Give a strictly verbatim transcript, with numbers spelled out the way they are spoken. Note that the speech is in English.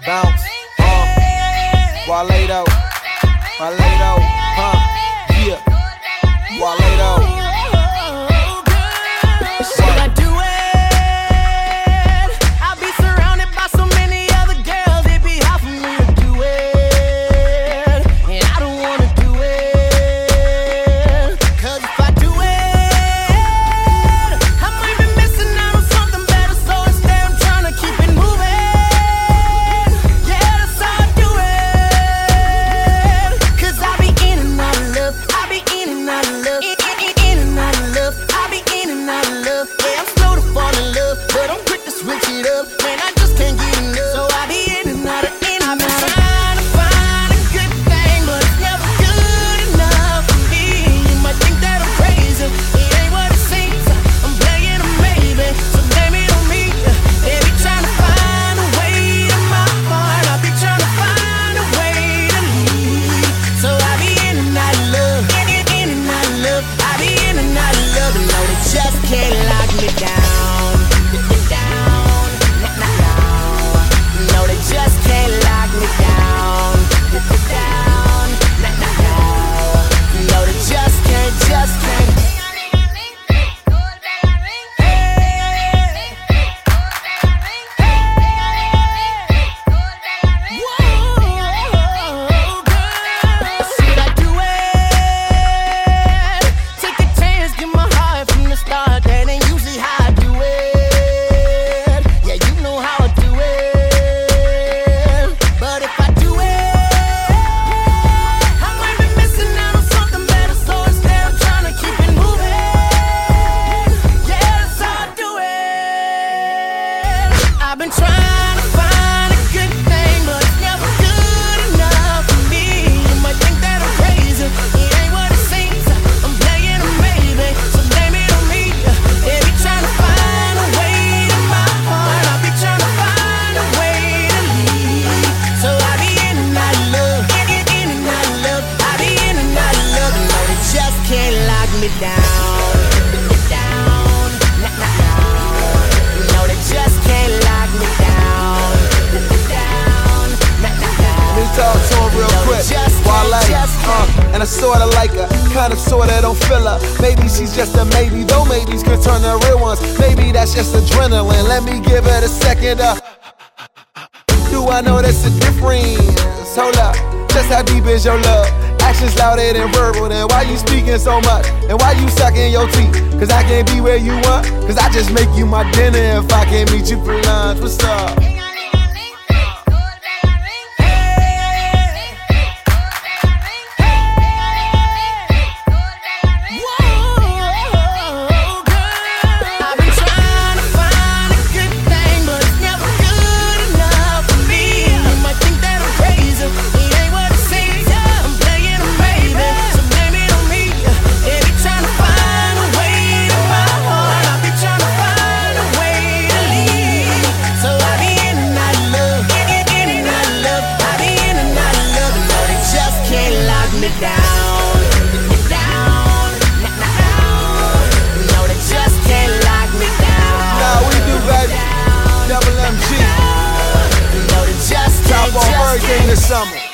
Bounce, uh, Wale though, Wale though, huh, yeah, Wale though. Should I do it? I'll be surrounded by so many other girls, it'd be hard for me to do it, and I don't wanna do it, cause if I do it, I might be missing out on something better, so instead I'm trying to keep it moving. Yeah, that's how I do it, cause I be in and out of love, I be in and out of love, in, in, in and out of love, I be in and out of love. Yeah, I'm slow to fall in love, but I'm quick to switch it up. Man, I just can't get enough, so I be in and out of, in and out of. Trying to find a good thing, but it's never good enough for me. You might think that I'm crazy, it ain't what it seems. I'm playing a maybe, so blame it on me. They be trying to find a way to my heart, I be trying to find a way to leave. So I be in and out of love, in, in, in and out of love. I be in and out of love, and no, they just can't lock me down. Down, nah, nah, nah. No, they just can't lock me down. Down, nah, nah, nah. No, they just can't, just can't. Should I do it? Take a chance, give my heart from the start. That ain't usually how I do it. Yeah, you know how I do it. But if I do it, I might be missing out on something better, so instead I'm trying to keep it moving. Yeah, that's how I do it. I've been trying to find a good thing, but it's never good enough for me. You might think that I'm crazy, it ain't what it seems. I'm playing a maybe, so blame it on me. They be trying to find a way to my heart, I be trying to find a way to leave. So I be in and out of love, in, in, in and out of love. I be in and out of love, and no, they just can't lock me down. Down, nah, nah, nah. No, they just can't lock me down. Down, nah, nah, nah. Let me talk to him real No, they quick. just can't, Wale, just can't. uh, and I sorta like her, kinda sorta don't feel her. Maybe she's just a maybe, though maybes could turn to real ones. Maybe that's just adrenaline. Let me give it a second. Uh, do I know that's a difference? Hold up, just how deep is your love? Actions louder than verbal, then why you speaking so much? And why you sucking your teeth? Cause I can't be where you want, cause I just make you my dinner if I can't meet you for lunch. What's up? I've been trying to find a good thing, but it's never good enough for me. You might think that I'm crazy, it ain't what it seems. I'm playing a maybe, so blame it on me. They be trying to find a way to my heart, I be trying to find a way to leave. So I be in and out of love, in, in, in and out of love. I be in and out of love, and no, they just can't lock me down. Down, nah, nah, nah. No, they just can't lock me down. Nah, we do, baby. Double M G. No, they just Top can't, on just Hurricane can't. this summer.